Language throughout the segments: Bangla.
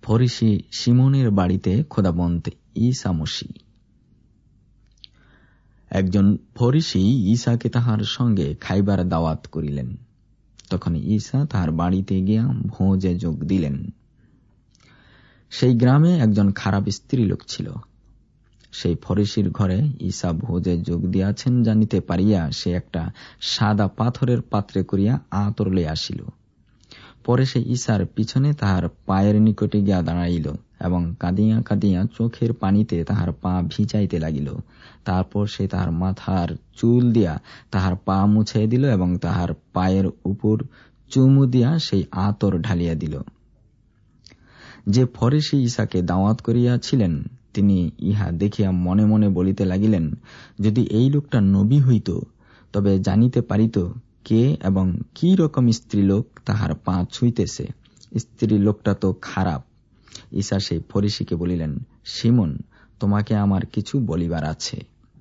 ফরিসি শিমনের বাড়িতে খোদাবন্ত ঈসা মসীহ। একজন ফরিসি ঈসাকে তাহার সঙ্গে খাইবার দাওয়াত করিলেন। তখন ঈসা তাহার বাড়িতে গিয়া ভোজে যোগ দিলেন। সেই গ্রামে একজন খারাপ স্ত্রীলোক ছিল। সেই ফরিসির ঘরে ঈসা ভোজে যোগ দিয়াছেন জানিতে পারিয়া সে একটা সাদা পাথরের পাত্রে করিয়া আতর লইয়া আসিল। পরে সে ঈসার পিছনে তাহার পায়ের নিকটে গিয়া দাঁড়াইল এবং কাঁদিয়া কাঁদিয়া চোখের পানিতে তাহার পা ভিজাইতে লাগিল। তারপর সে তাহার মাথার চুল দিয়া তাহার পা মুছাইয়া দিল এবং তাহার পায়ের উপর চুমু দিয়া সেই আতর ঢালিয়া দিল। যে ফরিসি ঈসাকে দাওয়াত করিয়াছিলেন তিনি ইহা দেখিয়া মনে মনে বলিতে লাগিলেন, যদি এই লোকটা নবী হইত তবে জানিতে পারিত কে এবং কি রকম স্ত্রীলোক তাহার পা ছুঁইতেছে। স্ত্রী লোকটা তো খারাপ। ঈসা সেই ফরিসিকে বলিলেন, শিমন, তোমাকে আমার কিছু বলিবার আছে।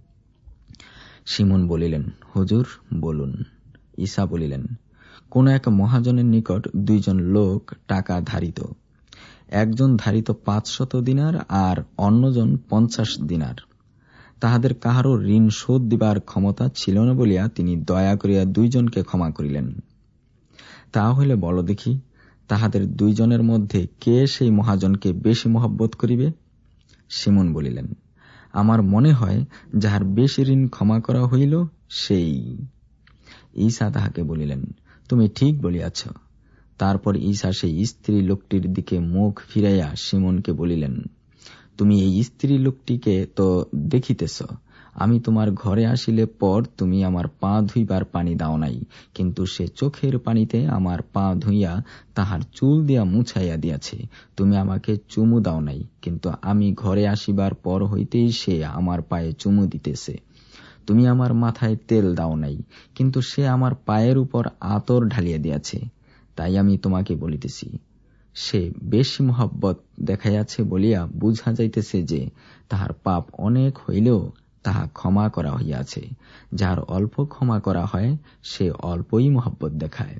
শিমন বলিলেন, হুজুর, বলুন। ঈসা বলিলেন, কোন এক মহাজনের নিকট দুইজন লোক টাকা ধারিত। একজন ধারিত 500 দিনার আর অন্যজন 50 দিনার। তাহাদের কাহারও ঋণ শোধ দিবার ক্ষমতা ছিল না বলিয়া তিনি দয়া করিয়া দুইজনকে ক্ষমা করিলেন। তা হইলে বল দেখি, তাহাদের দুইজনের মধ্যে কে সেই মহাজনকে বেশি মহব্বত করিবে? শিমন বলিলেন, আমার মনে হয় যাহার বেশি ঋণ ক্ষমা করা হইল সেই। ঈসা তাহাকে বলিলেন, তুমি ঠিক বলিয়াছ। তারপর ঈসা সেই স্ত্রী লোকটির দিকে মুখ ফিরাইয়া শিমনকে বলিলেন, তুমি এই স্ত্রী লোকটিকে তো দেখিতেছ। আমি তোমার ঘরে আসিলে পর তুমি আমার পা ধুইবার পানি দাও নাই, কিন্তু সে চোখের পানিতে আমার পা ধুইয়া তাহার চুল দিয়া মুছাইয়া দিয়াছে। তুমি আমাকে চুমু দাও নাই, কিন্তু আমি ঘরে আসিবার পর হইতেই সে আমার পায়ে চুমু দিতেছে। তুমি আমার মাথায় তেল দাও নাই, কিন্তু সে আমার পায়ের উপর আতর ঢালিয়া দিয়াছে। তাই আমি তোমাকে বলিতেছি, সে বেশি মহব্বত দেখাইয়াছে বলিয়া বুঝা যাইতেছে যে তাহার পাপ অনেক হইলেও তাহা ক্ষমা করা হইয়াছে। যার অল্প ক্ষমা করা হয় সে অল্পই মহব্বত দেখায়।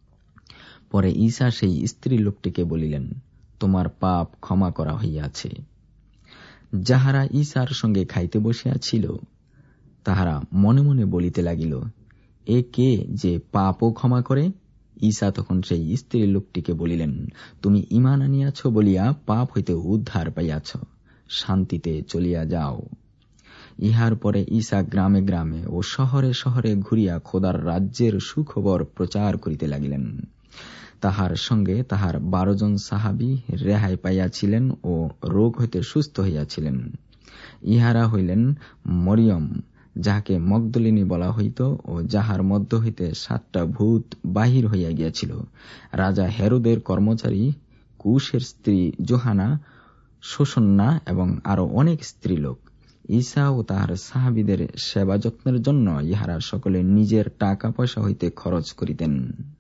পরে ঈসা সেই স্ত্রী লোকটিকে বলিলেন, তোমার পাপ ক্ষমা করা হইয়াছে। যাহারা ঈসার সঙ্গে খাইতে বসিয়াছিল তাহারা মনে মনে বলিতে লাগিল, এ কে যে পাপও ক্ষমা করে? ঈসা তখন সেই স্ত্রী লোকটিকে বলিলেন, তুমি ঈমান আনিয়াছ বলিয়া পাপ হইতে উদ্ধার পাইয়াছ, শান্তিতে চলিয়া যাও। ইহার পরে ঈসা গ্রামে গ্রামে ও শহরে শহরে ঘুরিয়া খোদার রাজ্যের সুখবর প্রচার করিতে লাগিলেন। তাহার সঙ্গে তাহার 12 জন সাহাবী রেহাই পাইয়াছিলেন ও রোগ হইতে সুস্থ হইয়াছিলেন। ইহারা হইলেন মরিয়ম, যাহাকে মগদলিনী বলা হইত ও যাহার মধ্য হইতে 7টা ভূত বাহির হইয়া গিয়াছিল, রাজা হেরোদের কর্মচারী কুশের স্ত্রী যোহানা, শোষণা এবং আরো অনেক স্ত্রীলোক। ঈসা ও তাহার সাহাবীদের সেবা যত্নের জন্য ইহারা সকলে নিজের টাকা পয়সা হইতে খরচ করিতেন।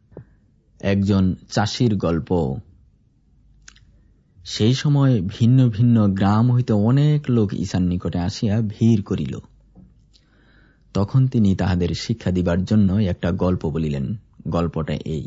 একজন চাষির গল্প। সেই সময় ভিন্ন ভিন্ন গ্রাম হইতে অনেক লোক ঈসার নিকটে আসিয়া ভিড় করিল। তখন তিনি তাহাদের শিক্ষা দিবার জন্য একটা গল্প বলিলেন। গল্পটা এই: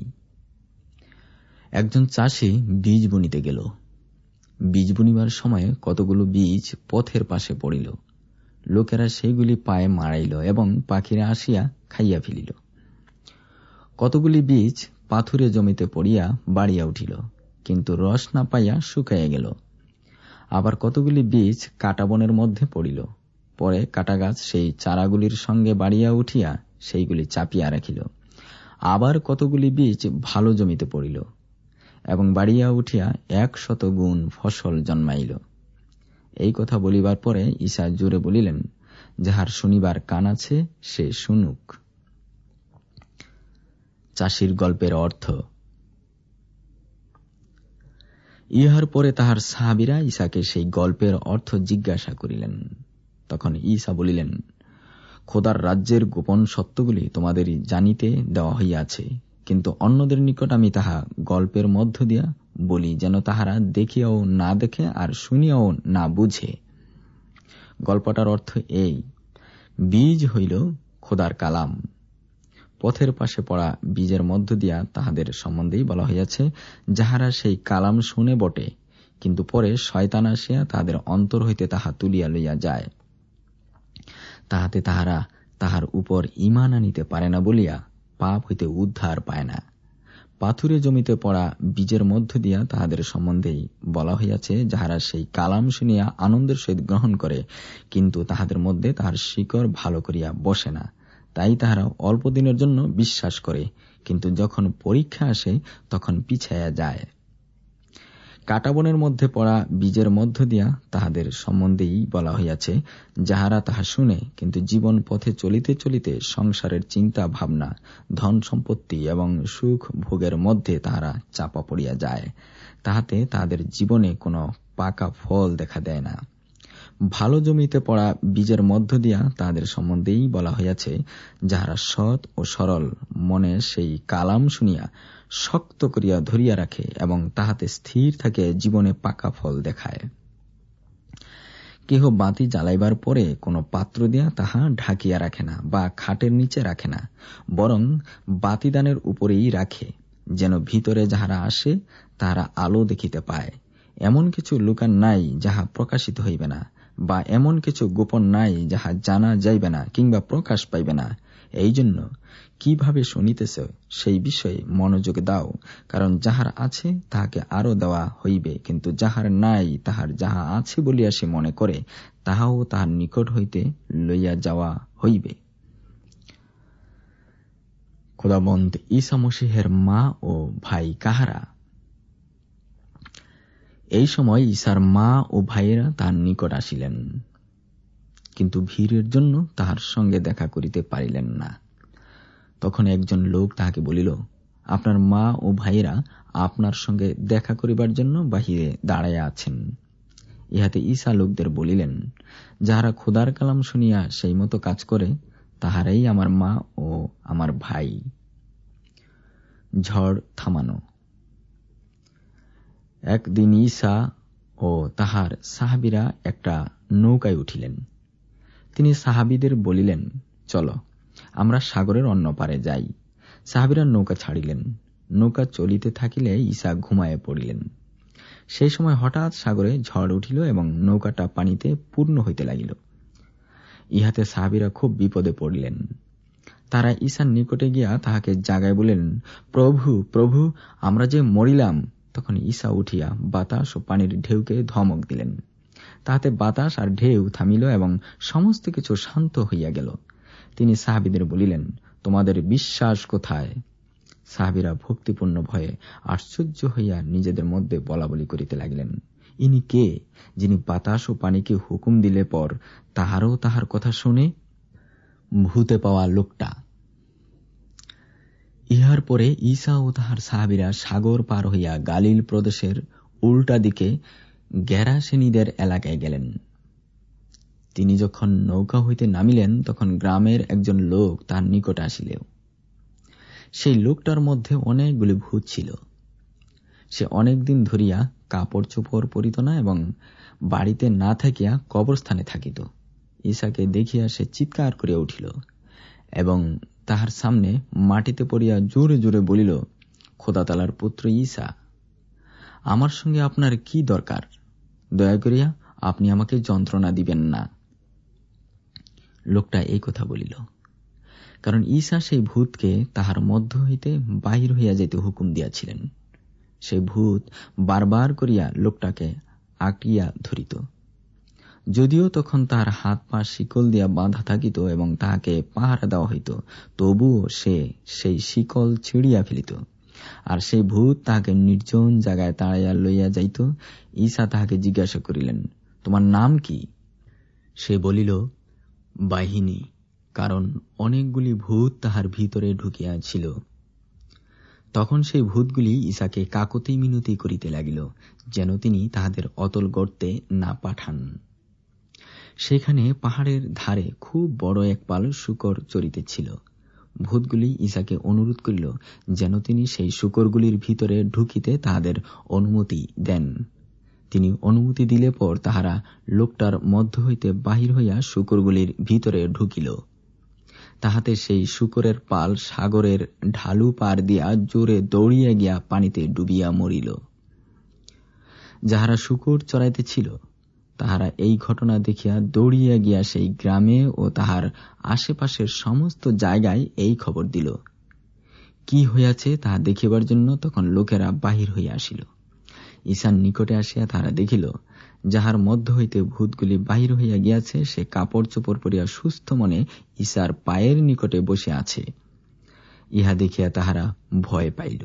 একজন চাষি বীজ বুনিতে গেল। বীজ বুনিবার সময় কতগুলো বীজ পথের পাশে পড়িল। লোকেরা সেইগুলি পায়ে মারাইল এবং পাখিরা আসিয়া খাইয়া ফেলিল। কতগুলি বীজ পাথুরে জমিতে পড়িয়া বাড়িয়া উঠিল, কিন্তু রস না পাইয়া শুকাইয়া গেল। আবার কতগুলি বীজ কাটা বনের মধ্যে পড়িল। পরে কাটা গাছ সেই চারাগুলির সঙ্গে বাড়িয়া উঠিয়া সেইগুলি চাপিয়া রাখিল। আবার কতগুলি বীজ ভালো জমিতে পড়িল এবং বাড়িয়া উঠিয়া 100 গুণ ফসল জন্মাইল। এই কথা বলিবার পরে ঈসা জোরে বলিলেন, যাহার শুনিবার কান আছে সে শুনুক। চাষির গল্পের অর্থ। ইহার পরে তাহার সাহাবীরা ঈসাকে সেই গল্পের অর্থ জিজ্ঞাসা করিলেন। তখন ঈসা বলিলেন, খোদার রাজ্যের গোপন সত্যগুলি তোমাদের জানিতে দেওয়া হইয়াছে, কিন্তু অন্যদের নিকট আমি তাহা গল্পের মধ্য দিয়া বলি, যেন তাহারা দেখিয়াও না দেখে আর শুনিয়াও না বুঝে। গল্পটার অর্থ এই: বীজ হইল খোদার কালাম। পথের পাশে পড়া বীজের মধ্য দিয়া তাহাদের সম্বন্ধেই বলা হইয়াছে, যাহারা সেই কালাম শুনে বটে, কিন্তু পরে শয়তান আসিয়া তাহাদের অন্তর হইতে তাহা তুলিয়া লইয়া যায়, তাহাতে তাহারা তাহার উপর ঈমান আনিতে পারে না বলিয়া পাপ হইতে উদ্ধার পায় না। পাথুরে জমিতে পড়া বীজের মধ্য দিয়া তাহাদের সম্বন্ধেই বলা হইয়াছে, যাহারা সেই কালাম শুনিয়া আনন্দের সহিত গ্রহণ করে, কিন্তু তাহাদের মধ্যে তাহার শিকড় ভালো করিয়া বসে না। তাই তাহারা অল্প দিনের জন্য বিশ্বাস করে, কিন্তু যখন পরীক্ষা আসে তখন পিছাইয়া যায়। কাটাবনের মধ্যে পড়া বীজের মধ্য দিয়া তাহাদের সম্বন্ধেই বলা হইয়াছে, যাহারা তাহা শুনে, কিন্তু জীবন পথে চলিতে চলিতে সংসারের চিন্তা ভাবনা, ধন সম্পত্তি এবং সুখ ভোগের মধ্যে তাহারা চাপা পড়িয়া যায়, তাহাতে তাহাদের জীবনে কোনো পাকা ফল দেখা দেয় না। ভালো জমিতে পড়া বীজের মধ্য দিয়া তাহাদের সম্বন্ধেই বলা হইয়াছে, যাহারা সৎ ও সরল মনে সেই কালাম শুনিয়া শক্ত করিয়া ধরিয়া রাখে এবং তাহাতে স্থির থাকে, জীবনে পাকা ফল দেখায়। কেহ বাতি জ্বালাইবার পরে কোনো পাত্র দিয়া তাহা ঢাকিয়া রাখে না বা খাটের নিচে রাখে না, বরং বাতিদানের উপরেই রাখে, যেন ভিতরে যাহারা আসে তাহারা আলো দেখিতে পায়। এমন কিছু লুকান নাই যাহা প্রকাশিত হইবে না, বা এমন কিছু গোপন নাই যাহা জানা যাইবে না কিংবা প্রকাশ পাইবে না। এই জন্য কিভাবে শুনিতেছ সেই বিষয়ে মনোযোগ দাও, কারণ যাহার আছে তাহাকে আরো দেওয়া হইবে, কিন্তু যাহার নাই তাহার যাহা আছে বলিয়া সে মনে করে, তাহাও তাহার নিকট হইতে লইয়া যাওয়া হইবে। খোদাবন্দ ঈসা মসীহের মা ও ভাই কাহারা? এই সময় ঈসার মা ও ভাইয়েরা তাহার নিকট আসিলেন, কিন্তু ভিড়ের জন্য তাহার সঙ্গে দেখা করিতে পারিলেন না। তখন একজন লোক তাহাকে বলিল, আপনার মা ও ভাইয়েরা আপনার সঙ্গে দেখা করিবার জন্য বাহিরে দাঁড়াইয়া আছেন। ইহাতে ঈসা লোকদের বলিলেন, যাহারা খোদার কালাম শুনিয়া সেই মতো কাজ করে, তাহারাই আমার মা ও আমার ভাই। ঝড় থামানো। একদিন ঈসা ও তাহার সাহাবীরা একটা নৌকায় উঠিলেন। তিনি সাহাবীদের বলিলেন, চলো, আমরা সাগরের অন্য পারে যাই। সাহাবীরা নৌকা ছাড়িলেন। নৌকা চলিতে থাকিলে ঈসা ঘুমায়ে পড়িলেন। সেই সময় হঠাৎ সাগরে ঝড় উঠিল এবং নৌকাটা পানিতে পূর্ণ হইতে লাগিল। ইহাতে সাহাবীরা খুব বিপদে পড়িলেন। তারা ঈসার নিকটে গিয়া তাহাকে জাগায় বলিলেন, প্রভু, প্রভু, আমরা যে মরিলাম। তখন ঈসা উঠিয়া বাতাস ও পানির ঢেউকে ধমক দিলেন। তাহাতে বাতাস আর ঢেউ থামিল এবং সমস্ত কিছু শান্ত হইয়া গেল। তিনি সাহাবীদের বলিলেন, তোমাদের বিশ্বাস কোথায়? সাহাবীরা ভক্তিপূর্ণ ভয়ে আশ্চর্য হইয়া নিজেদের মধ্যে বলাবলি করিতে লাগিলেন, ইনি কে, যিনি বাতাস ও পানিকে হুকুম দিলে পর তাহারও তাহার কথা শুনে? ভূতে পাওয়া লোকটা। ইহার পরে ঈসা ও তাহার সাহাবীরা সাগর পার হইয়া গালিল প্রদেশের উল্টা দিকে গেরাসেনীদের এলাকায় গেলেন। তিনি যখন নৌকা হইতে নামিলেন, তখন গ্রামের একজন লোক তার নিকট আসিল। সেই লোকটার মধ্যে অনেকগুলি ভূত ছিল। সে অনেকদিন ধরিয়া কাপড় চোপড় পরিত না এবং বাড়িতে না থাকিয়া কবরস্থানে থাকিত। ঈসাকে দেখিয়া সে চিৎকার করিয়া উঠিল এবং তাহার সামনে মাটিতে পড়িয়া জোরে জোরে বলিল, খোদা তাআলার পুত্র ঈসা, আমার সঙ্গে আপনার কি দরকার? দয়া করিয়া আপনি আমাকে যন্ত্রণা দিবেন না। লোকটা এই কথা বলিল কারণ ঈসা সেই ভূতকে তাহার মধ্য হইতে বাহির হইয়া যেতে হুকুম দিয়াছিলেন। সেই ভূত বারবার করিয়া লোকটাকে আঁকড়িয়া ধরিত। যদিও তখন তাহার হাত পা শিকল দিয়া বাঁধা থাকিত এবং তাহাকে পাহারা দেওয়া হইত, তবুও সে সেই শিকল ছিঁড়িয়া ফেলিত। আর সেই ভূত তাহাকে নির্জন জায়গায় তাড়াইয়া লইয়া যাইত। ঈসা তাহাকে জিজ্ঞাসা করিলেন, তোমার নাম কি? সে বলিল, বাহিনী, কারণ অনেকগুলি ভূত তাহার ভিতরে ঢুকিয়াছিল। তখন সেই ভূতগুলি ঈসাকে কাকতি মিনতি করিতে লাগিল, যেন তিনি তাহাদের অতল গর্তে না পাঠান। সেখানে পাহাড়ের ধারে খুব বড় এক পাল শূকর চরিতেছিল। ভূতগুলি ঈসাকে অনুরোধ করিল যেন তিনি সেই শূকরগুলির ভিতরে ঢুকিতে তাহাদের অনুমতি দেন। তিনি অনুমতি দিলে পর তাহারা লোকটার মধ্য হইতে বাহির হইয়া শূকরগুলির ভিতরে ঢুকিল। তাহাতে সেই শূকরের পাল সাগরের ঢালু পার দিয়া জোরে দৌড়িয়া গিয়া পানিতে ডুবিয়া মরিল। যাহারা শূকর চড়াইতেছিল তাহারা এই ঘটনা দেখিয়া দৌড়িয়া গিয়া সেই গ্রামে ও তাহার আশেপাশের সমস্ত জায়গায় এই খবর দিল। কি হইয়াছে তাহা দেখিবার জন্য তখন লোকেরা বাহির হইয়া আসিল। ঈশার নিকটে আসিয়া তাহারা দেখিল, যাহার মধ্য হইতে ভূতগুলি বাহির হইয়া গিয়াছে সে কাপড় চোপড় পরিয়া সুস্থ মনে ঈশার পায়ের নিকটে বসে আছে। ইহা দেখিয়া তাহারা ভয় পাইল।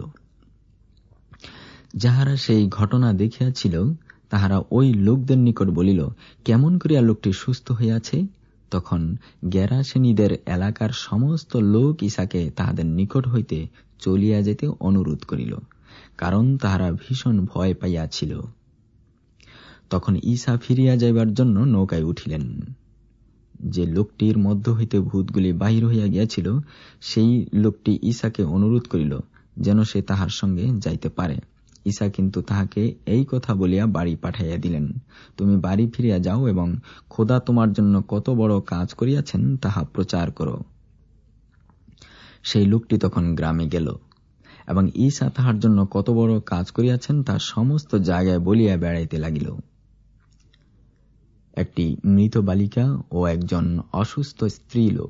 যাহারা সেই ঘটনা দেখিয়াছিল তাহারা ওই লোকদের নিকট বলিল, কেমন করিয়া লোকটি সুস্থ হইয়াছে? তখন গেরাসেনীদের এলাকার সমস্ত লোক ঈশাকে তাহাদের নিকট হইতে চলিয়া যেতে অনুরোধ করিল, কারণ তাহারা ভীষণ ভয় পাইয়াছিল। তখন ঈশা ফিরিয়া যাইবার জন্য নৌকায় উঠিলেন। যে লোকটির মধ্য হইতে ভূতগুলি বাহির হইয়া গিয়াছিল সেই লোকটি ঈশাকে অনুরোধ করিল যেন সে তাহার সঙ্গে যাইতে পারে। ঈশা কিন্তু তাহাকে এই কথা বলিয়া বাড়ি পাঠাইয়া দিলেন, তুমি বাড়ি ফিরিয়া যাও এবং খোদা তোমার জন্য কত বড় কাজ করিয়াছেন তাহা প্রচার করো। সেই লোকটি তখন গ্রামে গেল এবং ঈশা তাহার জন্য কত বড় কাজ করিয়াছেন তা সমস্ত জায়গায় বলিয়া বেড়াইতে লাগিল। একটি মৃত বালিকা ও একজন অসুস্থ স্ত্রী লোক।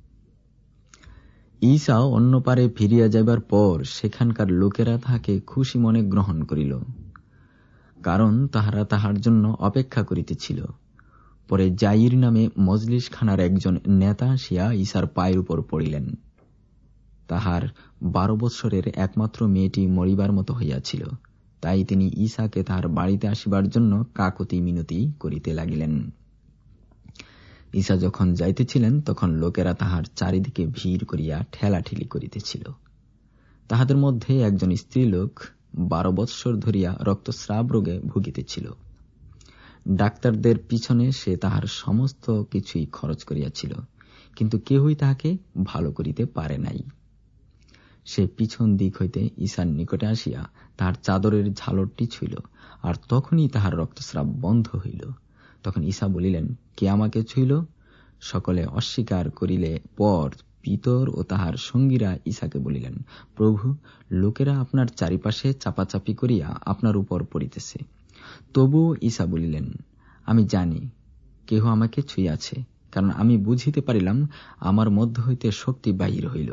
ঈশা অন্য পারে ফিরিয়া যাইবার পর সেখানকার লোকেরা তাহাকে খুশি মনে গ্রহণ করিল, কারণ তাহারা তাহার জন্য অপেক্ষা করিতেছিল। পরে যাইর নামে মজলিসখানার একজন নেতা আসিয়া ঈশার পায়ের উপর পড়িলেন। তাহার 12 বৎসরের একমাত্র মেয়েটি মরিবার মতো হইয়াছিল, তাই তিনি ঈশাকে তাহার বাড়িতে আসিবার জন্য কাকতি মিনতি করিতে লাগিলেন। ঈশা যখন যাইতেছিলেন তখন লোকেরা তাহার চারিদিকে ভিড় করিয়া ঠেলাঠেলি করিতেছিল। তাহাদের মধ্যে একজন স্ত্রীলোক 12 বৎসর ধরিয়া রক্তস্রাব রোগে ভুগিতেছিল। ডাক্তারদের পিছনে সে তাহার সমস্ত কিছুই খরচ করিয়াছিল, কিন্তু কেহই তাহাকে ভালো করিতে পারে নাই। সে পিছন দিক হইতে ঈশার নিকটে আসিয়া তাহার চাদরের ঝালরটি ছুঁইল, আর তখনই তাহার রক্তস্রাব বন্ধ হইল। তখন ঈশা বলিলেন, কে আমাকে ছুঁইল? সকলে অস্বীকার করিলে পর পিতর ও তাহার সঙ্গীরা ঈশাকে বলিলেন, প্রভু, লোকেরা আপনার চারিপাশে চাপাচাপি করিয়া আপনার উপর পড়িতেছে। তবুও ঈশা বলিলেন, আমি জানি কেহ আমাকে ছুঁইয়াছে, কারণ আমি বুঝিতে পারিলাম আমার মধ্য হইতে শক্তি বাহির হইল।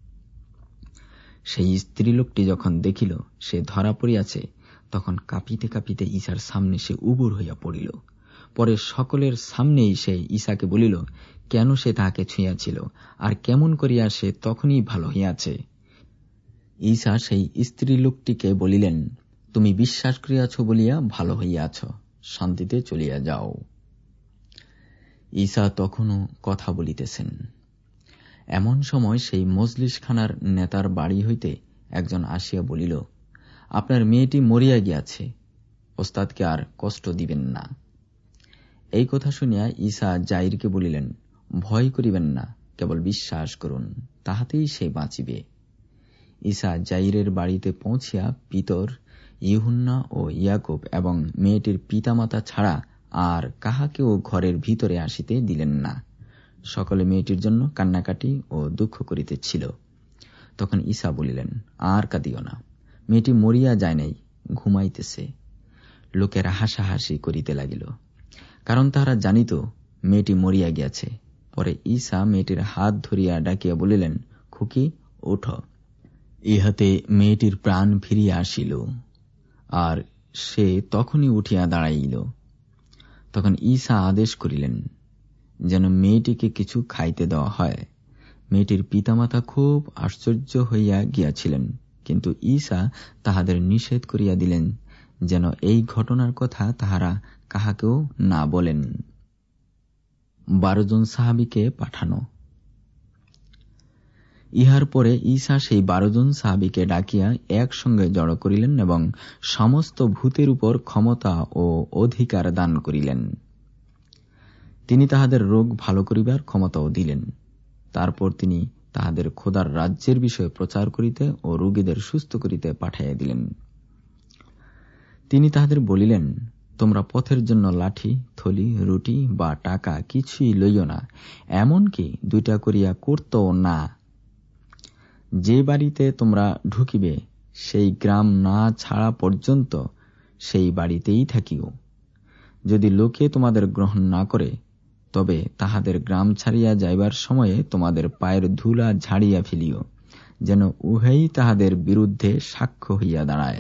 সেই স্ত্রীলোকটি যখন দেখিল সে ধরা পড়িয়াছে, তখন কাঁপিতে কাঁপিতে ঈশার সামনে সে উবুর হইয়া পড়িল। পরে সকলের সামনেই সে ঈশাকে বলিল কেন সে তাহাকে ছুঁইয়াছিল, আর কেমন করিয়া সে তখনই ভালো হইয়াছে। ঈশা সেই স্ত্রীলোকটিকে বলিলেন, তুমি বিশ্বাস করিয়াছ বলিয়া ভালো হইয়াছ, শান্তিতে চলিয়া যাও। ঈশা তখনও কথা বলিতেছেন। এমন সময় সেই মজলিসখানার নেতার বাড়ি হইতে একজন আসিয়া বলিল, আপনার মেয়েটি মরিয়া গিয়াছে, ওস্তাদকে আর কষ্ট দিবেন না। এই কথা শুনিয়া ঈশা যাইরকে বলিলেন, ভয় করিবেন না, কেবল বিশ্বাস করুন, তাহাতেই সে বাঁচিবে। ঈশা যাইরের বাড়িতে পৌঁছিয়া পিতর, ইউহান্না ও ইয়াকুব এবং মেয়েটির পিতামাতা ছাড়া আর কাহাকেও ঘরের ভিতরে আসিতে দিলেন না। সকলে মেয়েটির জন্য কান্নাকাটি ও দুঃখ করিতেছিল। তখন ঈশা বলিলেন, আর কাঁদিও না, মেয়েটি মরিয়া যায় নাই, ঘুমাইতেছে। লোকেরা হাসাহাসি করিতে লাগিল, কারণ তাহারা জানিত মেয়েটি মরিয়া গিয়াছে। পরে ঈশা মেয়েটির হাত ধরিয়া ডাকিয়া বলিলেন, খুকি, ওঠ। ইহাতে মেয়েটির প্রাণ ফিরিয়া আসিল, আর সে তখনই উঠিয়া দাঁড়াইল। তখন ঈশা আদেশ করিলেন যেন মেয়েটিকে কিছু খাইতে দেওয়া হয়। মেয়েটির পিতামাতা খুব আশ্চর্য হইয়া গিয়াছিলেন, কিন্তু ঈশা তাহাদের নিষেধ করিয়া দিলেন যেন এই ঘটনার কথা তাহারা কাহাকেও না বলেন। 12 জন সাহাবীকে পাঠানো। ইহার পরে ঈশা সেই 12 জন সাহাবীকে ডাকিয়া একসঙ্গে জড়ো করিলেন এবং সমস্ত ভূতের উপর ক্ষমতা ও অধিকার দান করিলেন। তিনি তাহাদের রোগ ভালো করিবার ক্ষমতাও দিলেন। তারপর তিনি তাহাদের খোদার রাজ্যের বিষয়ে প্রচার করিতে ও রোগীদের সুস্থ করিতে পাঠাইয়া দিলেন। তিনি তাহাদের বলিলেন, তোমরা পথের জন্য লাঠি, থলি, রুটি বা টাকা কিছুই লইও না, এমনকি 2টা করিয়া করতও না। যে বাড়িতে তোমরা ঢুকিবে সেই গ্রাম না ছাড়া পর্যন্ত সেই বাড়িতেই থাকিও। যদি লোকে তোমাদের গ্রহণ না করে, তবে তাহাদের গ্রাম ছাড়িয়া যাইবার সময়ে তোমাদের পায়ের ধুলা ঝাড়িয়া ফেলিও, যেন উহাই তাহাদের বিরুদ্ধে সাক্ষ্য হইয়া দাঁড়ায়।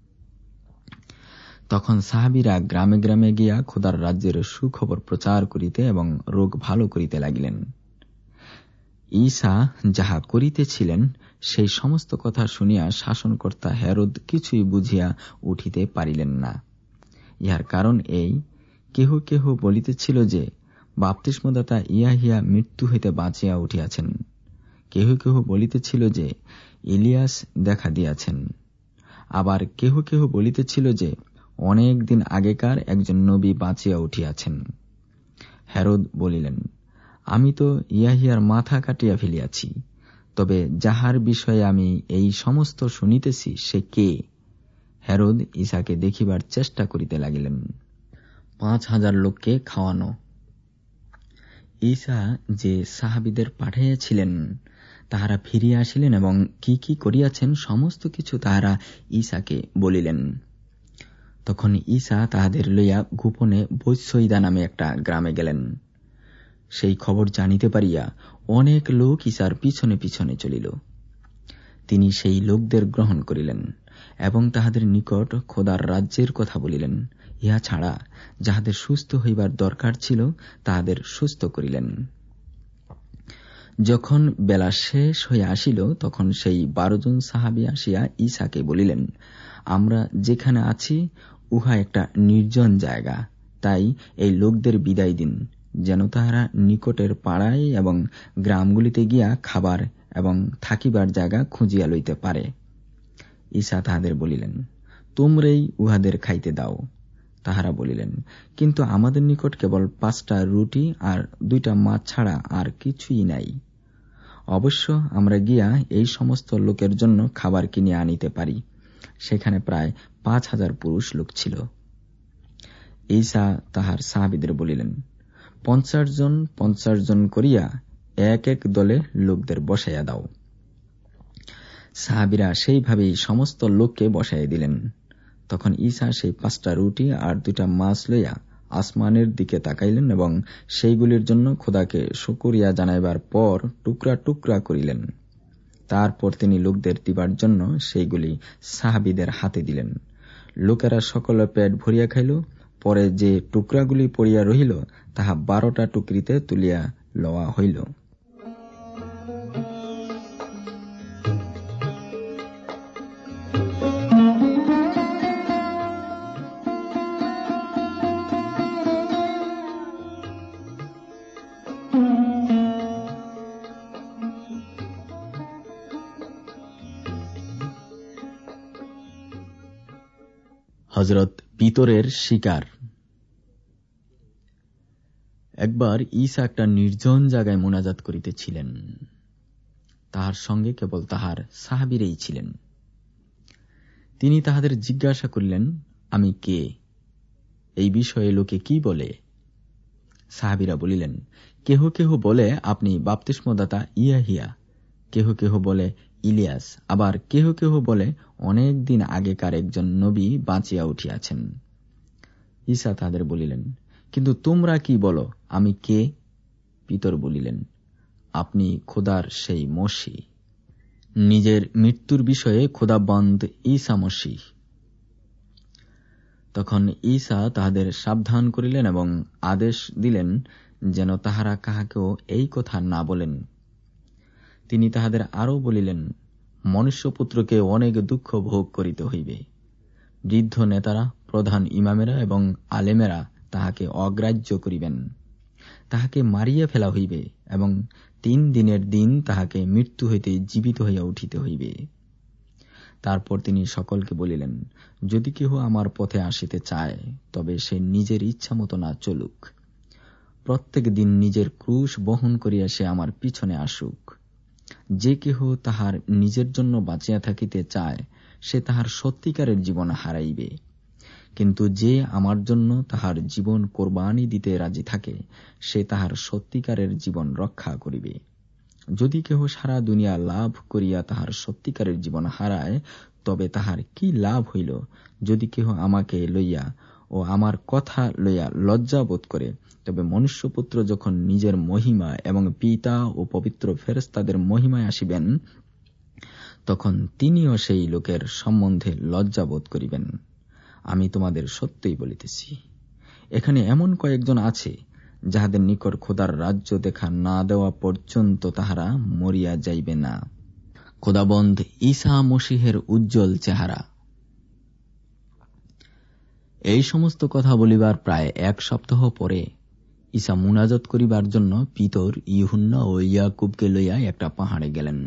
তখন সাহাবীরা গ্রামে গ্রামে গিয়া খোদার রাজ্যের সুখবর প্রচার করিতে এবং রোগ ভালো করিতে লাগিলেন। ঈসা যাহা করিতেছিলেন সেই সমস্ত কথা শুনিয়া শাসনকর্তা হেরোদ কিছুই বুঝিয়া উঠিতে পারিলেন না। ইহার কারণ এই, কেহ কেহ বলিতেছিল যে বাপ্তিস্মদাতা ইয়াহিয়া মৃত্যু হইতে বাঁচিয়া উঠিয়াছেন, কেহ কেহ বলিতেছিল যে ইলিয়াস দেখা দিয়াছেন, আবার কেহ কেহ বলিতেছিল যে অনেক দিন আগেকার একজন নবী বাঁচিয়া উঠিয়াছেন। হেরোদ বলিলেন, আমি তো ইয়াহিয়ার মাথা কাটিয়া ফেলিয়াছি, তবে যাহার বিষয়ে আমি এই সমস্ত শুনিতেছি সে কে? হেরোদ ঈসাকে দেখিবার চেষ্টা করিতে লাগিলেন। 5,000 লোককে খাওয়ানো। ঈসা যে সাহাবীদের পাঠাইয়াছিলেন তাহারা ফিরিয়া আসিলেন এবং কি কি করিয়াছেন সমস্ত কিছু তাহারা ঈসাকে বলিলেন। তখন ঈসা তাহাদের লইয়া গোপনে বৈসইদা নামে একটা গ্রামে গেলেন। সেই খবর জানিতে পারিয়া অনেক লোক ঈসার পিছনে পিছনে চলিল। তিনি সেই লোকদের গ্রহণ করিলেন এবং তাহাদের নিকট খোদার রাজ্যের কথা বলিলেন। ইহা ছাড়া যাহাদের সুস্থ হইবার দরকার ছিল তাহাদের সুস্থ করিলেন। যখন বেলা শেষ হইয়া আসিল, তখন সেই 12 জন সাহাবী আসিয়া ঈসাকে বলিলেন, আমরা যেখানে আছি উহা একটা নির্জন জায়গা, তাই এই লোকদের বিদায় দিন, যেন তাহারা নিকটের পাড়ায় এবং গ্রামগুলিতে গিয়া খাবার এবং থাকিবার জায়গা খুঁজিয়া লইতে পারে। ঈসা তাহাদের বলিলেন, তোমরাই উহাদের খাইতে দাও। তাহারা বলিলেন, কিন্তু আমাদের নিকট কেবল 5টা রুটি আর 2টা মাছ ছাড়া আর কিছুই নাই। অবশ্য আমরা গিয়া এই সমস্ত লোকের জন্য খাবার কিনে আনিতে পারি। সেখানে প্রায় 5,000 পুরুষ লোক ছিল। ঈসা তাহার সাহাবীদের বলিলেন, 50 জন 50 জন করিয়া এক এক দলে লোকদের বসাইয়া দাও। সাহাবীরা সেইভাবেই সমস্ত লোককে বসাইয়া দিলেন। তখন ঈসা সেই 5টা রুটি আর 2টা মাছ লইয়া আসমানের দিকে তাকাইলেন এবং সেইগুলির জন্য খোদাকে শুকরিয়া জানাইবার পর টুকরা টুকরা করিলেন। তারপর তিনি লোকদের দিবার জন্য সেইগুলি সাহাবীদের হাতে দিলেন। লোকেরা সকলে পেট ভরিয়া খাইল। পরে যে টুকরাগুলি পড়িয়া রহিল তাহা 12টা টুকরিতে তুলিয়া লওয়া হইল। হযরত পিতরের শিকার। একবার ঈসা একটা নির্জন জায়গায় মোনাজাত করিতেছিলেন। তাহার সঙ্গে কেবল তাহার সাহাবীরাই ছিলেন। তিনি তাহাদের জিজ্ঞাসা করিলেন, আমি কে? এই বিষয়ে লোকে কি বলে? সাহাবীরা বলিলেন, কেহ কেহ বলে আপনি বাপ্তিস্মদাতা ইয়াহিয়া, কেহ কেহ বলে ইলিয়াস, আবার কেহ কেহ বলে অনেক দিন আগেকার একজন নবী বাঁচিয়া উঠিয়াছেন। ঈসা তাদের বলিলেন, কিন্তু তোমরা কি বলো, আমি কে? পিতর বলিলেন, আপনি খোদার সেই মসীহ। নিজের মৃত্যুর বিষয়ে খোদাবন্দ ঈসা মসীহ। তখন ঈসা তাহাদের সাবধান করিলেন এবং আদেশ দিলেন যেন তাহারা কাহাকেও এই কথা না বলেন। তিনি তাহাদের আরও বলিলেন, মনুষ্যপুত্রকে অনেক দুঃখ ভোগ করিতে হইবে। বৃদ্ধ নেতারা, প্রধান ইমামেরা এবং আলেমেরা তাহাকে অগ্রাহ্য করিবেন। তাহাকে মারিয়া ফেলা হইবে এবং 3 দিনের দিন তাহাকে মৃত্যু হইতে জীবিত হইয়া উঠিতে হইবে। তারপর তিনি সকলকে বলিলেন, যদি কেহ আমার পথে আসিতে চায়, তবে সে নিজের ইচ্ছা মতো না চলুক। প্রত্যেক দিন নিজের ক্রুশ বহন করিয়া সে আমার পিছনে আসুক। যে কেহ তাহার নিজের জন্য বাঁচিয়া থাকিতে চায়, সে তাহার সত্যিকারের জীবন হারাইবে। কিন্তু যে আমার জন্য তাহার জীবন কোরবানি দিতে রাজি থাকে, সে তাহার সত্যিকারের জীবন রক্ষা করিবে। যদি কেহ সারা দুনিয়া লাভ করিয়া তাহার সত্যিকারের জীবন হারায়, তবে তাহার কি লাভ হইল? যদি কেহ আমাকে লইয়া ও আমার কথা লইয়া লজ্জা বোধ করে, তবে মনুষ্যপুত্র যখন নিজের মহিমা এবং পিতা ও পবিত্র ফেরেশতাদের মহিমায় আসিবেন, তখন তিনিও সেই লোকের সম্বন্ধে লজ্জা বোধ করিবেন। আমি তোমাদের সত্যই বলিতেছি, এখানে এমন কয়েকজন আছে, যাহাদের নিকট খোদার রাজ্য দেখা না দেওয়া পর্যন্ত তাহারা মরিয়া যাইবে না। খোদাবন্ধ ঈসা মসীহের উজ্জ্বল চেহারা। এই সমস্ত কথা বলিবার প্রায় 1 সপ্তাহ পরে ঈসা মুনাজাত করিবার জন্য পিতর, ইউহান্না ও ইয়াকুবকে লইয়া একটা পাহাড়ে গেলেন।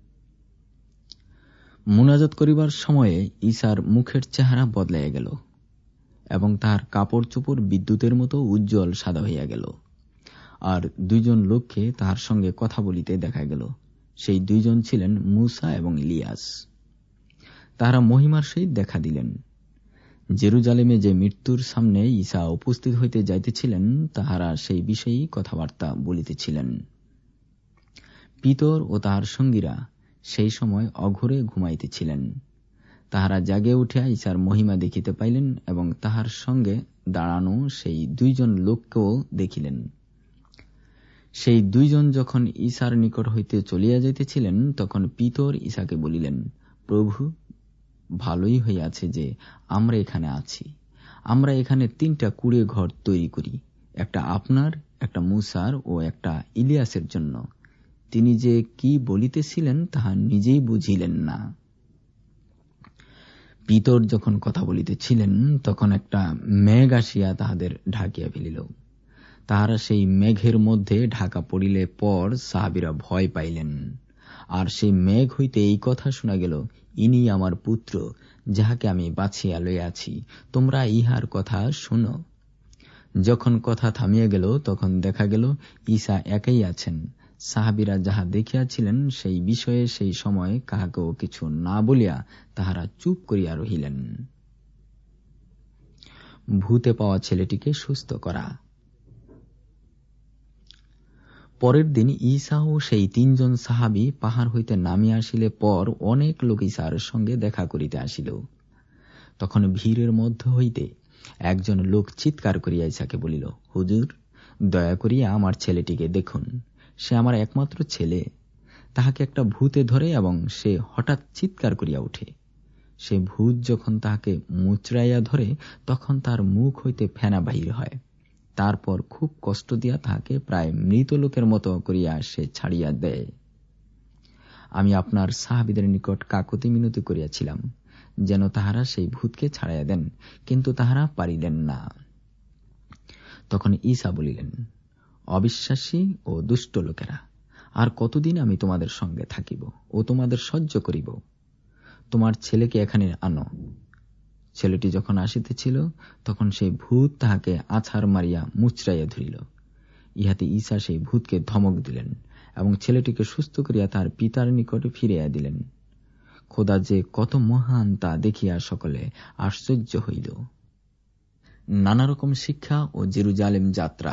মুনাজাত করিবার সময়ে ঈসার মুখের চেহারা বদলাইয়া গেল এবং তাহার কাপড় চোপড় বিদ্যুতের মতো উজ্জ্বল সাদা হইয়া গেল। আর 2 জন লোককে তাহার সঙ্গে কথা বলিতে দেখা গেল। সেই 2 জন ছিলেন মূসা এবং ইলিয়াস। তাহারা মহিমার সহিত দেখা দিলেন। জেরুজালেমে যে মৃত্যুর সামনে ঈসা উপস্থিত হইতে যাইতেছিলেন, তাহারা সেই বিষয়েই কথাবার্তা বলিতেছিলেন। পিতর ও তাহার সঙ্গীরা সেই সময় অঘোরে ঘুমাইতেছিলেন। তাহারা জাগে উঠিয়া ঈসার মহিমা দেখিতে পাইলেন এবং তাহার সঙ্গে দাঁড়ানো সেই 2 জন লোককেও দেখিলেন। সেই 2 জন যখন ঈসার নিকট হইতে চলিয়া যাইতেছিলেন, তখন পিতর ঈসাকে বলিলেন, প্রভু, ভালোই হইয়াছে যে আমরা এখানে আছি। আমরা এখানে 3টা কুঁড়ে ঘর তৈরি করি, একটা আপনার, একটা মূসার ও একটা ইলিয়াসের জন্য। তিনি যে কি বলিতেছিলেন তাহা নিজেই বুঝিলেন না। পিতর যখন কথা বলিতেছিলেন, তখন একটা মেঘ আসিয়া তাহাদের ঢাকিয়া ফেলিল। তাহারা সেই মেঘের মধ্যে ঢাকা পড়িলে পর সাহাবীরা ভয় পাইলেন। আর সেই মেঘ হইতে এই কথা শোনা গেল, ইনি আমার পুত্র, যাহাকে আমি বাছিয়া লইয়াছি, তোমরা ইহার কথা শুনো। যখন কথা থামিয়া গেল, তখন দেখা গেল ঈসা একাই আছেন। সাহাবীরা যাহা দেখিয়াছিলেন সেই বিষয়ে সেই সময় কাহাকেও কিছু না বলিয়া তাহারা চুপ করিয়া রহিলেন। ভূতে পাওয়া ছেলেটিকে সুস্থ করা। পরের দিন ঈসা ও সেই 3 জন সাহাবী পাহাড় হইতে নামিয়া আসিলে পর অনেক লোক ঈসার সঙ্গে দেখা করিতে আসিল। তখন ভিড়ের মধ্য হইতে একজন লোক চিৎকার করিয়া ঈসাকে বলিল, হুজুর, দয়া করিয়া আমার ছেলেটিকে দেখুন। সে আমার একমাত্র ছেলে। তাহাকে একটা ভূতে ধরে এবং সে হঠাৎ চিৎকার করিয়া উঠে। সে ভূত যখন তাহাকে মুচড়াইয়া ধরে, তখন তার মুখ হইতে ফেনা বাহির হয়। তারপর খুব কষ্ট দিয়া তাহাকে প্রায় মৃত লোকের মতো করিয়া সে ছাড়িয়া দেয়। আমি আপনার সাহাবীদের নিকট কাকুতি মিনতি করিয়াছিলাম, যেন তাহারা সেই ভূতকে ছাড়াইয়া দেন, কিন্তু তাহারা পারিলেন না। তখন ঈসা বলিলেন, অবিশ্বাসী ও দুষ্ট লোকেরা, আর কতদিন আমি তোমাদের সঙ্গে থাকিব ও তোমাদের সহ্য করিব? তোমার ছেলেকে এখানে আনো। ছেলেটি যখন আসিতেছিল, তখন সেই ভূত তাহাকে আছাড় মারিয়া মুচড়াইয়া ধরিল। ইহাতে ঈসা সেই ভূতকে ধমক দিলেন এবং ছেলেটিকে সুস্থ করিয়া তার পিতার নিকটে ফিরাইয়া দিলেন। খোদা যে কত মহান তা দেখিয়া সকলে আশ্চর্য হইল। নানা রকম শিক্ষা ও জেরুজালেম যাত্রা।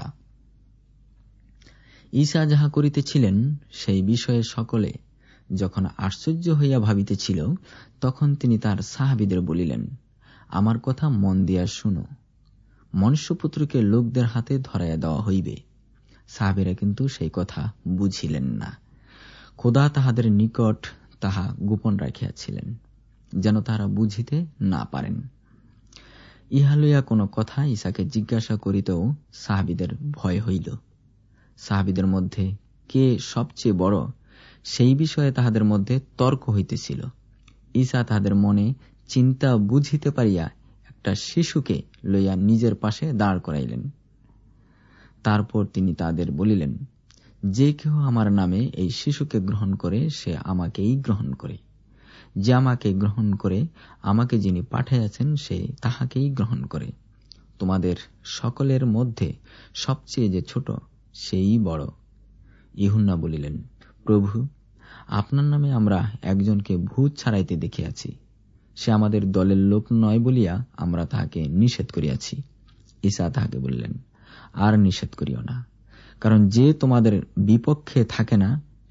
ঈসা যাহা করিতেছিলেন সেই বিষয়ে সকলে যখন আশ্চর্য হইয়া ভাবিতেছিল, তখন তিনি তার সাহাবীদের বলিলেন, আমার কথা মন দিয়া শুনো। মনুষ্যপুত্রকে লোকদের হাতে ধরাইয়া দেওয়া হইবে। সাহাবীরা কিন্তু সেই কথা বুঝিলেন না। খোদা তাহাদের নিকট তাহা গোপন রাখিয়াছিলেন, যেন তাহারা বুঝিতে না পারেন। ইহা লইয়া কোন কথা ঈসাকে জিজ্ঞাসা করিতেও সাহাবীদের ভয় হইল। সাহাবীদের মধ্যে কে সবচেয়ে বড়, সেই বিষয়ে তাহাদের মধ্যে তর্ক হইতেছিল। ঈসা তাহাদের মনে চিন্তা বুঝিতে পারিয়া একটা শিশুকে লইয়া নিজের পাশে দাঁড় করাইলেন। তারপর তিনি তাদের বলিলেন, যে কেহ আমার নামে এই শিশুকে গ্রহণ করে, সে আমাকেই গ্রহণ করে। যে আমাকে গ্রহণ করে, আমাকে যিনি পাঠাইয়াছেন সে তাহাকেই গ্রহণ করে। তোমাদের সকলের মধ্যে সবচেয়ে যে ছোট, সেই বড়। ইউহান্না বলিলেন, প্রভু, আপনার নামে আমরা একজনকে ভূত ছাড়াইতে দেখিয়াছি। সে আমাদের দলের লোক নয় বলিয়া আমরা তাহাকে নিষেধ করিয়াছি। ঈসা তাহাকে বললেন, আর নিষেধ করিও না, কারণ যে তোমাদের বিপক্ষে থাকে না,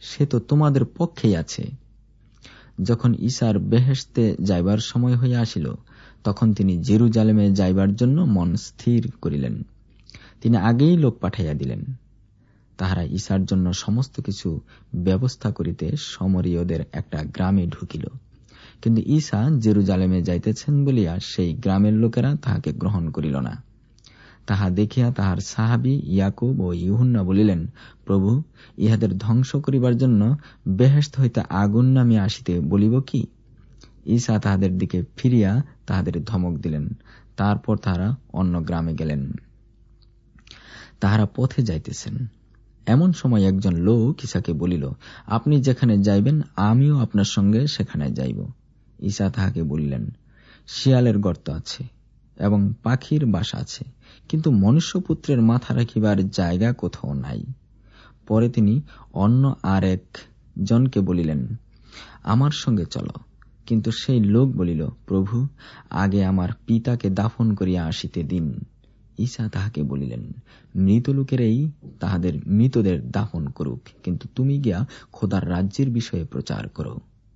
সে তো তোমাদের পক্ষেই আছে। যখন ঈসার বেহেশতে যাইবার সময় হইয়া আসিল, তখন তিনি জেরুজালেমে যাইবার জন্য মন স্থির করিলেন। তিনি আগেই লোক পাঠাইয়া দিলেন। তাহারা ঈসার জন্য সমস্ত কিছু ব্যবস্থা করিতে সমরীয়দের একটা গ্রামে ঢুকিল। কিন্তু ঈসা জেরুজালেমে যাইতেছেন বলিয়া সেই গ্রামের লোকেরা তাহাকে গ্রহণ করিল না। তাহা দেখিয়া তাহার সাহাবী ইয়াকুব ও ইউহান্না বলিলেন, প্রভু, ইহাদের ধ্বংস করিবার জন্য বেহেশত হইতে আগুন নামিয়া আসিতে বলিব কি? ঈসা তাহাদের দিকে ফিরিয়া তাহাদের ধমক দিলেন। তারপর তাহারা অন্য গ্রামে গেলেন। তাহারা পথে যাইতেছেন, এমন সময় একজন লোক ঈসাকে বলিল, আপনি যেখানে যাইবেন আমিও আপনার সঙ্গে সেখানে যাইব। ঈসা তাহাকে বলিলেন, শিয়ালের গর্ত আছে এবং পাখির বাসা আছে, কিন্তু মনুষ্যপুত্রের মাথা রাখিবার জায়গা কোথাও নাই। পরে তিনি অন্য আর এক জনকে বলিলেন, আমার সঙ্গে চলো। কিন্তু সেই লোক বলিল, প্রভু, আগে আমার পিতাকে দাফন করিয়া আসিতে দিন। ঈসা তাহাকে বলিলেন, মৃত লোকেরাই তাহাদের মৃতদের দাফন করুক, কিন্তু তুমি গিয়া খোদার রাজ্যের বিষয়ে প্রচার করো।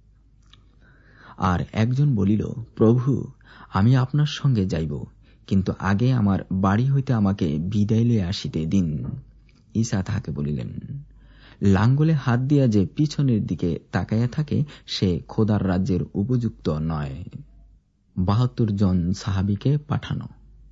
আর একজন বলিল, প্রভু, আমি আপনার সঙ্গে যাইব, কিন্তু আগে আমার বাড়ি হইতে আমাকে বিদায় লইয়া আসিতে দিন। ঈসা তাহাকে বলিলেন, লাঙ্গলে হাত দিয়া যে পিছনের দিকে তাকাইয়া থাকে সে খোদার রাজ্যের উপযুক্ত নয়। ৭২ জন সাহাবীকে পাঠানো।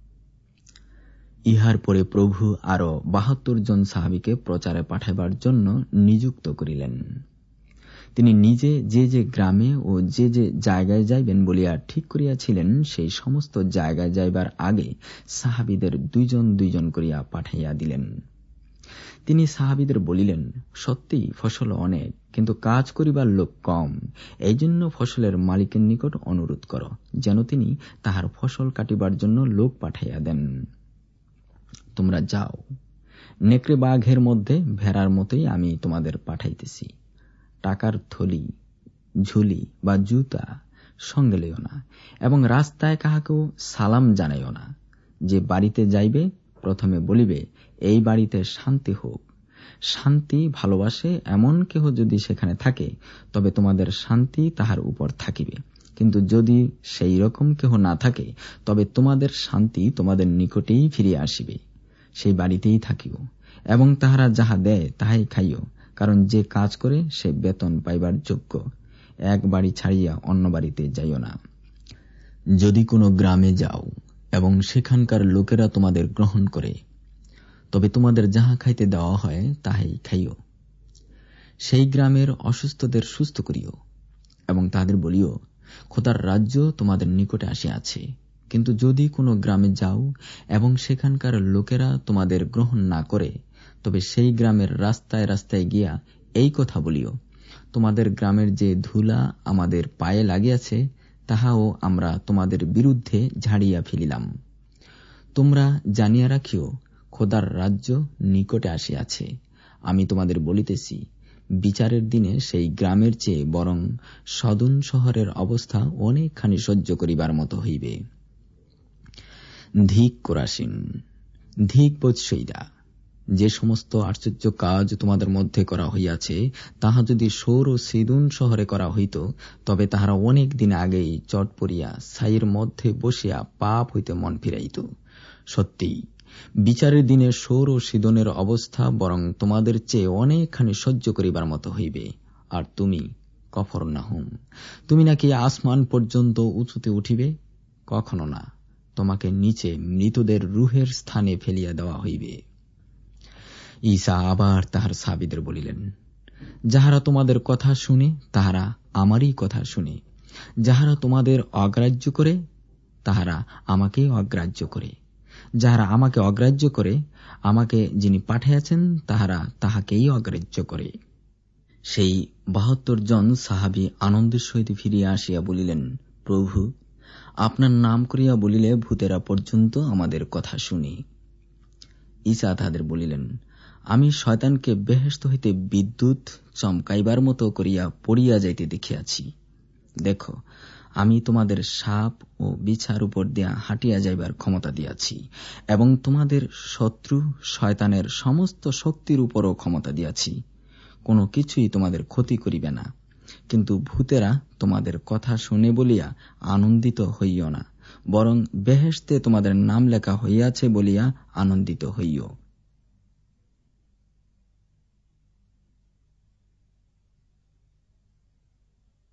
ইহার পরে প্রভু আরো ৭২ জন সাহাবীকে প্রচারে পাঠাইবার জন্য নিযুক্ত করিলেন। তিনি নিজে যে যে গ্রামে ও যে যে জায়গায় যাইবেন বলিয়া ঠিক করিয়াছিলেন, সেই সমস্ত জায়গায় যাইবার আগে সাহাবীদের ২ জন ২ জন করিয়া পাঠাইয়া দিলেন। তিনি সাহাবীদের বলিলেন, সত্যিই ফসল অনেক, কিন্তু কাজ করিবার লোক কম। এই জন্য ফসলের মালিকের নিকট অনুরোধ করো, যেন তিনি তাহার ফসল কাটিবার জন্য লোক পাঠাইয়া দেন। তোমরা যাও, নেকড়ে বাঘের মধ্যে ভেড়ার মতোই আমি তোমাদের পাঠাইতেছি। টাকার থলি, ঝুলি বা জুতা সঙ্গে লইও না, এবং রাস্তায় কাহাকেও সালাম জানাইও না। যে বাড়িতে যাইবে প্রথমে বলিবে, এই বাড়িতে শান্তি হোক। শান্তি ভালোবাসে এমন কেহ যদি সেখানে থাকে, তবে তোমাদের শান্তি তাহার উপর থাকিবে। কিন্তু যদি সেই রকম কেহ না থাকে, তবে তোমাদের শান্তি তোমাদের নিকটেই ফিরিয়া আসিবে। সেই বাড়িতেই থাকিও, এবং তাহারা যাহা দেয় তাহাই খাইও, কারণ যে কাজ করে সে বেতন পাইবার যোগ্য। এক বাড়ি ছাড়িয়া অন্য বাড়িতে যাইও না। যদি কোনো গ্রামে যাও এবং সেখানকার লোকেরা তোমাদের গ্রহণ করে, তবে তোমাদের যাহা খাইতে দেওয়া হয় তাহাই খাইও। সেই গ্রামের অসুস্থদের সুস্থ করিও, এবং তাহাদের বলিও, খোদার রাজ্য তোমাদের নিকটে আসিয়াছে। কিন্তু যদি কোনো গ্রামে যাও এবং সেখানকার লোকেরা তোমাদের গ্রহণ না করে, তবে সেই গ্রামের রাস্তায় রাস্তায় গিয়া এই কথা বলিও, তোমাদের গ্রামের যে ধুলা আমাদের পায়ে লাগিয়াছে, তাহাও আমরা তোমাদের বিরুদ্ধে ঝাড়িয়া ফেলিলাম। তোমরা জানিয়া রাখিও, খোদার রাজ্য নিকটে আসিয়াছে। আমি তোমাদের বলিতেছি, বিচারের দিনে সেই গ্রামের চেয়ে বরং সদন শহরের অবস্থা অনেকখানি সহ্য করিবার মতো হইবে। ধিক কোরাসিন, ধিক বৎসইদা, যে সমস্ত আশ্চর্য কাজ তোমাদের মধ্যে করা হইয়াছে, তাহা যদি সোর ও সিদুন শহরে করা হইত, তবে তাহারা অনেক দিন আগেই চট পড়িয়া ছাইয়ের মধ্যে বসিয়া পাপ হইতে মন ফিরাইত। সত্যি, বিচারের দিনে সোর ও সিদনের অবস্থা বরং তোমাদের চেয়ে অনেকখানি সহ্য করিবার মতো হইবে। আর তুমি কফরনাহুম, তুমি নাকি আসমান পর্যন্ত উঁচুতে উঠিবে? কখনো না, তোমাকে নিচে মৃতদের রুহের স্থানে ফেলিয়া দেওয়া হইবে। ঈসা আবার তাহার সাহাবীদের বলিলেন, যাহারা তোমাদের কথা শুনে তাহারা আমারই কথা শুনে, যাহারা তোমাদের অগ্রাহ্য করে তাহারা আমাকে অগ্রাহ্য করে, যাহারা আমাকে অগ্রাহ্য করে আমাকে যিনি পাঠাইয়াছেন তাহারা তাহাকেই অগ্রাহ্য করে। সেই ৭২ জন সাহাবী আনন্দের সহিত ফিরিয়া আসিয়া বলিলেন, প্রভু, আপনার নাম করিয়া বলিলে ভূতেরা পর্যন্ত আমাদের কথা শুনি। ঈসা তাহাদের বলিলেন, আমি শয়তানকে বেহেশত হইতে বিদ্যুৎ চমকাইবার মতো করিয়া পড়িয়া যাইতে দেখিয়াছি। দেখো, আমি তোমাদের সাপ ও বিছার উপর দিয়া হাঁটিয়া যাইবার ক্ষমতা দিয়াছি, এবং তোমাদের শত্রু শয়তানের সমস্ত শক্তির উপরও ক্ষমতা দিয়াছি। কোনো কিছুই তোমাদের ক্ষতি করিবে না। কিন্তু ভূতেরা তোমাদের কথা শুনে বলিয়া আনন্দিত হইও না, বরং বেহেশতে তোমাদের নাম লেখা হইয়াছে বলিয়া আনন্দিত হইও।